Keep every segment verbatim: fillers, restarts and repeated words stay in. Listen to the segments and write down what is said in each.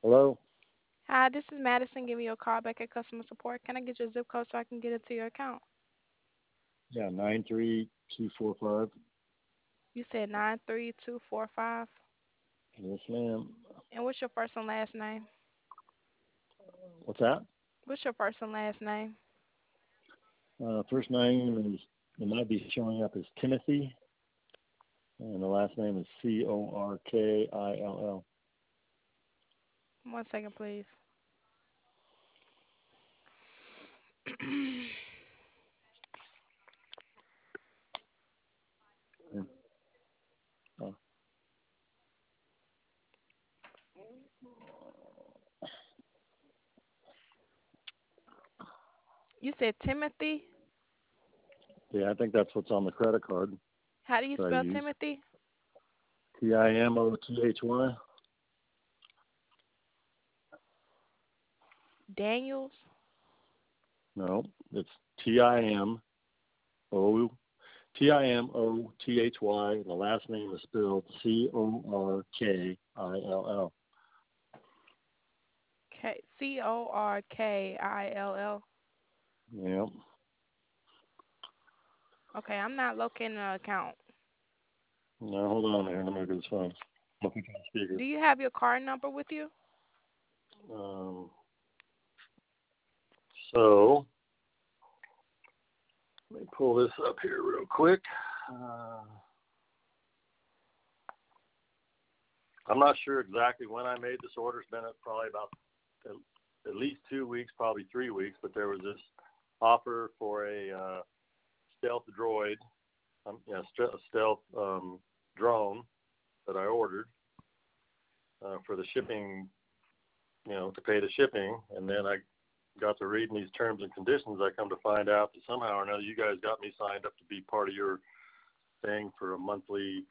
Hello? Hi, this is Madison giving you a call back at customer support. Can I get your zip code so I can get into your account? Yeah, nine three two four five. You said nine three two four five. Yes, ma'am. And what's your first and last name? What's that? What's your first and last name? Uh, first name is, it might be showing up as Timothy, and the last name is C O R K I L L. One second, please. Oh, You said Timothy. yeah, I think that's what's on the credit card How do you that I spell use. Timothy? T I M O T H Y. Daniels. No, it's T I M O T I M O T H Y. The last name is spelled C O R K I L L. K C O R K I L L. Yeah. Okay, I'm not locating an account. Now hold on here. Let me get this phone. Let me put on speaker. Do you have your card number with you? Um, so let me pull this up here real quick. Uh, I'm not sure exactly when I made this order. It's been probably about at, at least two weeks, probably three weeks. But there was this offer for a uh, stealth droid, um, yeah, st- stealth um, drone that I ordered uh, for the shipping, you know, to pay the shipping, and then I got to reading these terms and conditions. I come to find out that somehow or another you guys got me signed up to be part of your thing for a monthly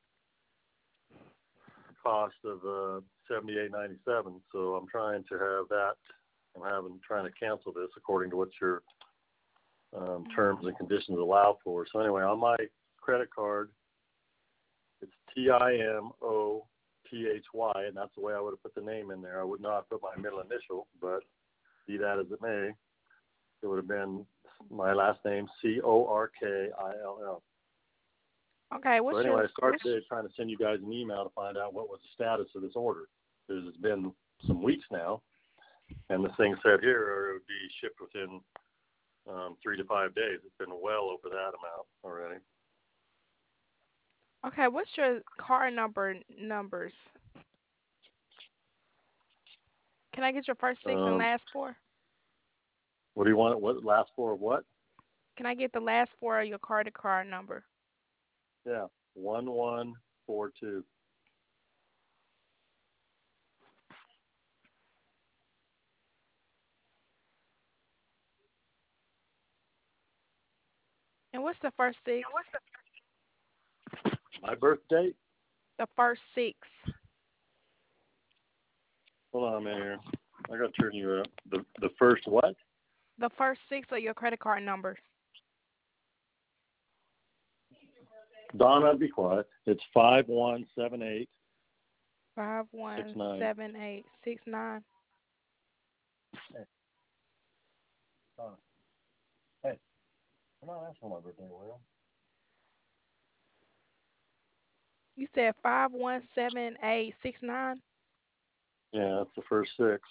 cost of uh, seventy-eight ninety-seven. So I'm trying to have that. I'm having trying to cancel this according to what your um, terms and conditions allow for. So anyway, on my credit card, it's T I M O T H Y, and that's the way I would have put the name in there. I would not have put my middle initial, but be that as it may, it would have been my last name, C O R K I L L. Okay, So what's anyway, your I started what's today trying to send you guys an email to find out what was the status of this order. Because it's been some weeks now, and the thing said here it would be shipped within um, three to five days. It's been well over that amount already. okay, what's your card number numbers? Can I get your first six and Um, last four? what do you want? What last four of what? Can I get the last four of your credit card number? Yeah, one one four two. And what's the first six? My birth date? The first six. Hold on a minute here. I got to turn you up. The the first what? The first six of your credit card numbers. Donna, be quiet. It's five one seven eight Five six one nine. seven eight six nine. Hey, Donna. Hey, come on, ask for my birthday, will You said five one seven eight six nine? you? Yeah, that's the first six.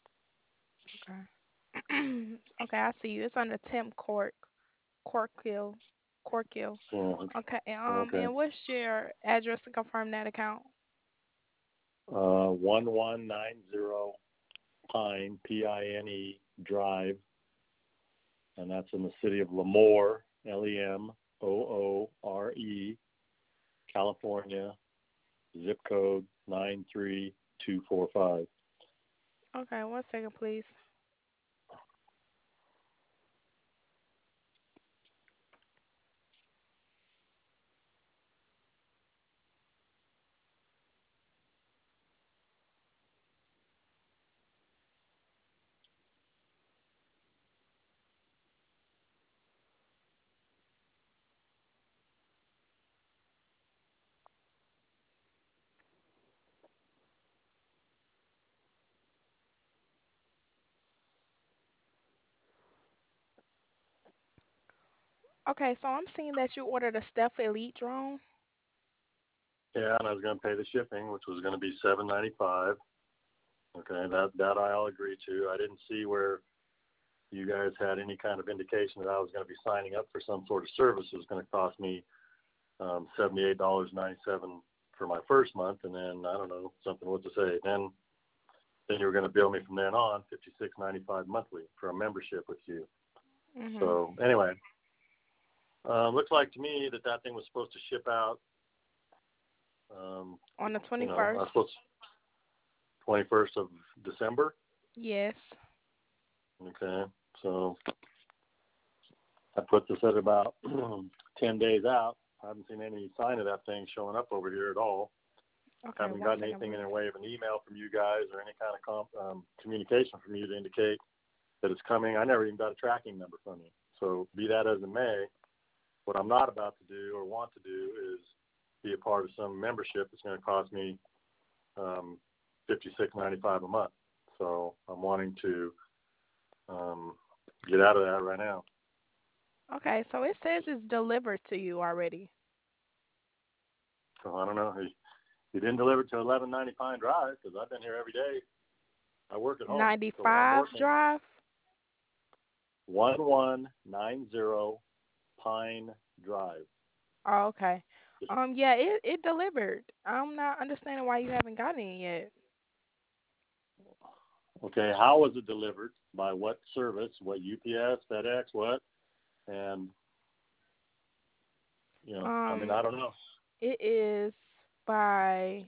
Okay. Okay, I see you. It's under Tim Cork Corkill. Corkill. Yeah. Okay, um Okay. and what's your address to confirm that account? Uh, one one nine zero Pine P I N E Drive, and that's in the city of Lemoore, L E M O O R E, California. Zip code nine three two four five. Okay, one second please. Okay, so I'm seeing that you ordered a Stealth Elite drone. Yeah, and I was going to pay the shipping, which was going to be seven ninety five. Okay, that that I'll agree to. I didn't see where you guys had any kind of indication that I was going to be signing up for some sort of service. It was going to cost me um, seventy-eight dollars and ninety-seven cents for my first month, and then I don't know something what to say. Then then you were going to bill me from then on fifty-six ninety-five monthly for a membership with you. Mhm. So anyway, uh, looks like to me that that thing was supposed to ship out. Um, On the you know, I twenty-first. was supposed twenty-first of December. Yes. Okay, so that puts us at about ten days out. I haven't seen any sign of that thing showing up over here at all. Okay, Haven't one gotten second, anything in please. the way of an email from you guys or any kind of comp, um, communication from you to indicate that it's coming. I never even got a tracking number from you. So be that as it may, what I'm not about to do or want to do is be a part of some membership that's going to cost me um, fifty-six ninety-five a month. So I'm wanting to um, get out of that right now. Okay, so it says it's delivered to you already. So I don't know. He, he didn't deliver to eleven ninety Pine Drive because I've been here every day. I work at home. So when I'm ninety-five working, Drive. one one nine zero Pine Drive. Oh, okay. Um, yeah, it it delivered. I'm not understanding why you haven't gotten it yet. Okay, how was it delivered? By what service? What U P S, FedEx, what? And you know, I mean, Um, I don't know. it is by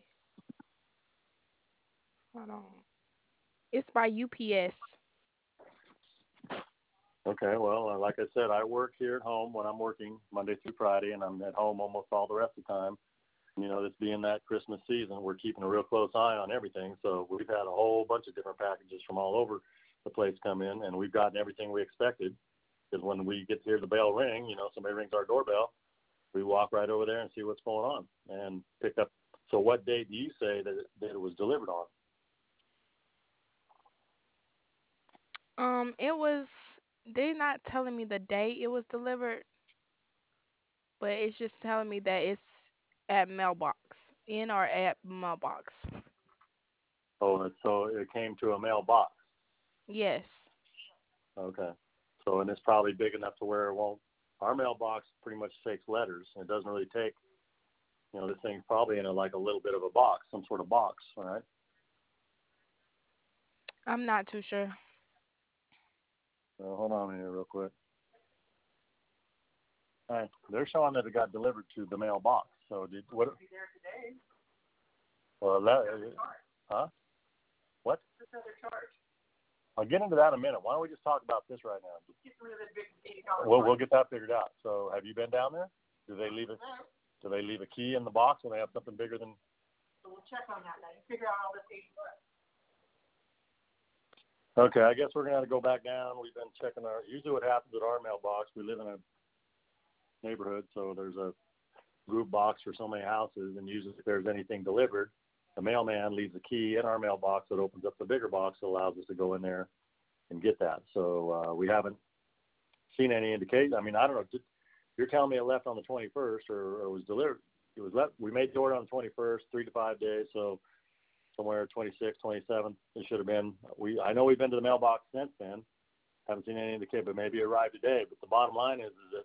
hold on. It's by U P S. Okay, well, uh, like I said, I work here at home when I'm working Monday through Friday, and I'm at home almost all the rest of the time. You know, this being that Christmas season, we're keeping a real close eye on everything. So we've had a whole bunch of different packages from all over the place come in, and we've gotten everything we expected. Because when we get to hear the bell ring, you know, somebody rings our doorbell, we walk right over there and see what's going on and pick up. So what date do you say that it, that it was delivered on? Um, it was they're not telling me the date it was delivered, but it's just telling me that it's at mailbox. In or at mailbox. Oh, and so it came to a mailbox. Yes. Okay. So, and it's probably big enough to where it won't. Our mailbox pretty much takes letters. It doesn't really take, you know, this thing's probably in a, like a little bit of a box, some sort of box, all right? I'm not too sure. So hold on here real quick. All right. They're showing that it got delivered to the mailbox. So did what? Well, that, huh? What? I'll get into that in a minute. Why don't we just talk about this right now? We'll we'll get that figured out. So have you been down there? Do they leave a do they leave a key in the box when they have something bigger than? So we'll check on that now. You figure out all this paperwork. Okay, I guess we're gonna have to go back down. We've been checking our. Usually, what happens at our mailbox, we live in a neighborhood, so there's a group box for so many houses, and usually, if there's anything delivered, the mailman leaves a key in our mailbox that opens up the bigger box that allows us to go in there and get that. So uh, we haven't seen any indication. I mean, I don't know. You're telling me it left on the twenty-first, or, or was delivered. It was left. We made the order on the twenty-first, three to five days. So somewhere twenty-sixth, twenty-seventh, it should have been. We I know we've been to the mailbox since then. Haven't seen any indicate, but maybe it arrived today. But the bottom line is, is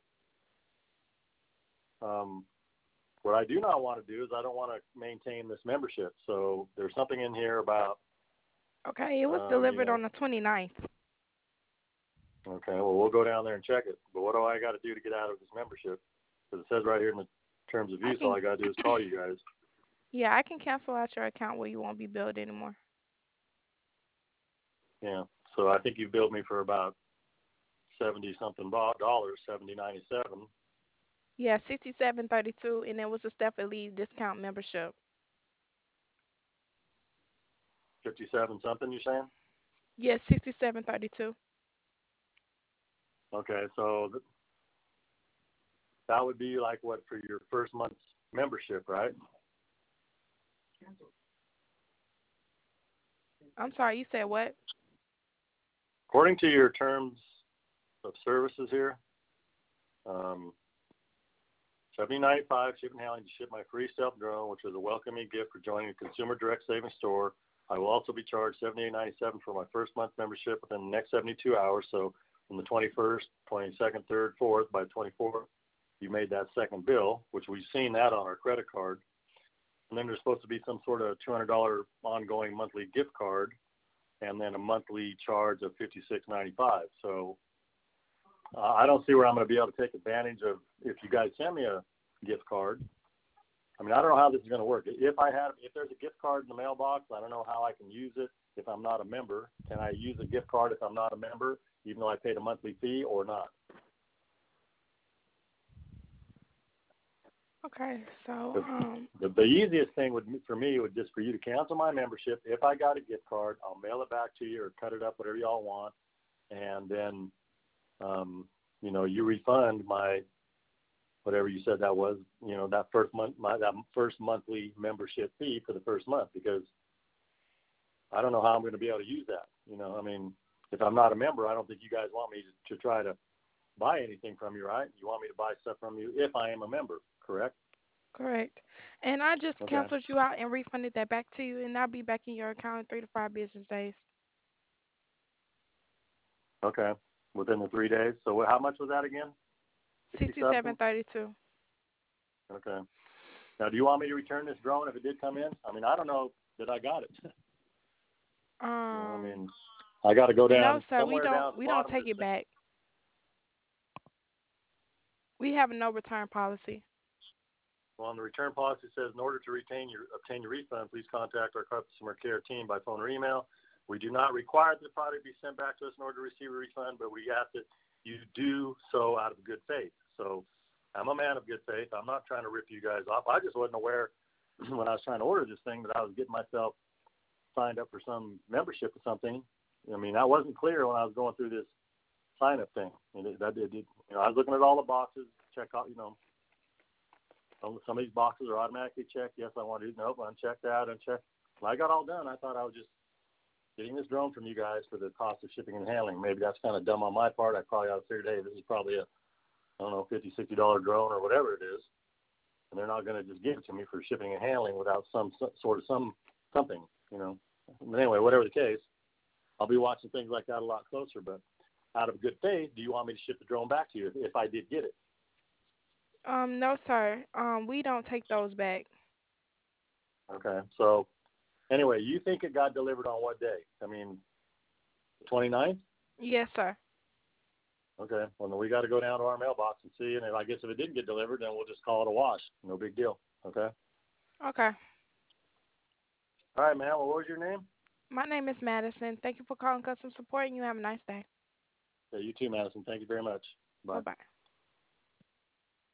that um, what I do not want to do is I don't want to maintain this membership. So there's something in here about, Okay, it was um, you delivered know, on the twenty-ninth. okay, well, we'll go down there and check it. But what do I got to do to get out of this membership? Because it says right here in the terms of I use, all can I got to do is call you guys. yeah, I can cancel out your account where you won't be billed anymore. Yeah. So I think you billed me for about seventy something dollars, seventy ninety seven, Yeah, sixty-seven thirty-two, and it was a Step Elite discount membership. fifty seven something. You saying? Yeah, sixty-seven thirty-two. Okay, so th- that would be like what for your first month's membership, right? I'm sorry, you said what? According to your terms of services here, Um, seventy ninety-five shipping and handling to ship my free stealth drone, which was a welcoming gift for joining the Consumer Direct Savings Store. I will also be charged seventy-eight ninety-seven for my first month membership within the next seventy-two hours. So from the twenty-first, twenty-second, third, fourth, by the twenty-fourth, you made that second bill, which we've seen that on our credit card. And then there's supposed to be some sort of two hundred dollars ongoing monthly gift card, and then a monthly charge of fifty-six ninety-five. So uh, I don't see where I'm going to be able to take advantage of if you guys send me a gift card. I mean, I don't know how this is going to work. If I have, if there's a gift card in the mailbox, I don't know how I can use it if I'm not a member. Can I use a gift card if I'm not a member, even though I paid a monthly fee, or not? Okay, so The, um, the, the easiest thing would for me would just for you to cancel my membership. If I got a gift card, I'll mail it back to you or cut it up, whatever y'all want, and then um, you know, you refund my whatever you said that was, you know, that first month, my that first monthly membership fee for the first month, because I don't know how I'm going to be able to use that. You know, I mean, if I'm not a member, I don't think you guys want me to, to try to buy anything from you, right? You want me to buy stuff from you if I am a member, correct? correct. And I just Okay. canceled you out and refunded that back to you, and I'll be back in your account in three to five business days. Okay. Within the three days. So how much was that again? Sixty Sixty-seven something. thirty-two. Okay. Now, do you want me to return this drone if it did come in? I mean, I don't know that I got it. You know, I Um, mean, I got to go no, down sir, we somewhere don't down at the we don't bottom of take this it thing. back. We have a no return policy. Well, on the return policy, it says, in order to retain your obtain your refund, please contact our customer care team by phone or email. We do not require that the product be sent back to us in order to receive a refund, but we ask that you do so out of good faith. So I'm a man of good faith. I'm not trying to rip you guys off. I just wasn't aware when I was trying to order this thing that I was getting myself signed up for some membership or something. I mean, that wasn't clear when I was going through this sign up thing. And it, that, it, it, you know, I was looking at all the boxes, check out, you know, some some of these boxes are automatically checked. Yes, I want to. Nope, uncheck that, uncheck. When I got all done, I thought I was just getting this drone from you guys for the cost of shipping and handling. Maybe that's kind of dumb on my part. I probably ought to figure, hey, this is probably a, I don't know, fifty, sixty dollar drone or whatever it is, and they're not going to just give it to me for shipping and handling without some, some sort of some something, you know. But anyway, whatever the case, I'll be watching things like that a lot closer. But out of good faith, do you want me to ship the drone back to you if, if I did get it? Um, no, sir. Um, we don't take those back. Okay, so anyway, you think it got delivered on what day? I mean, the twenty-ninth? Yes, sir. Okay. Well, then we got to go down to our mailbox and see. And if, I guess if it didn't get delivered, then we'll just call it a wash. No big deal. Okay. Okay. All right, man. Well, what was your name? My name is Madison. Thank you for calling Custom Support, and you have a nice day. Yeah, you too, Madison. Thank you very much. Bye Bye. bye.